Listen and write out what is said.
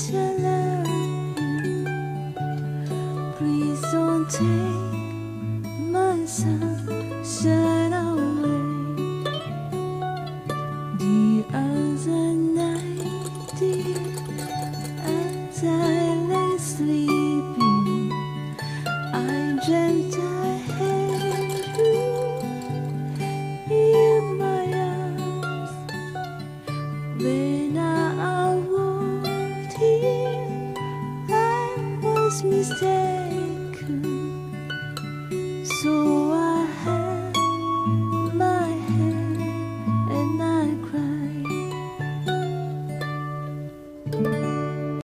I love you. Please don't take my sunshine away. The other night, dear, as I lay sleeping, I dreamt I had you in my arms. When I awoke, dear, I was mistaken.